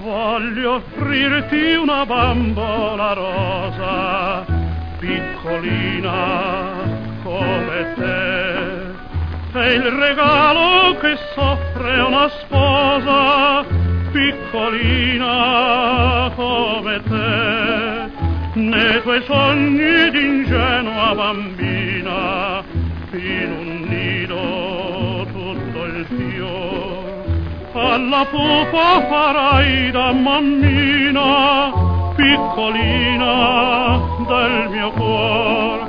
Voglio offrirti una bambola rosa, piccolina come te. È il regalo che soffre una sposa, piccolina come te. Nei tuoi sogni d'ingenua bambina, in un nido tutto il fior, alla pupa farai da mammina, piccolina del mio cuore.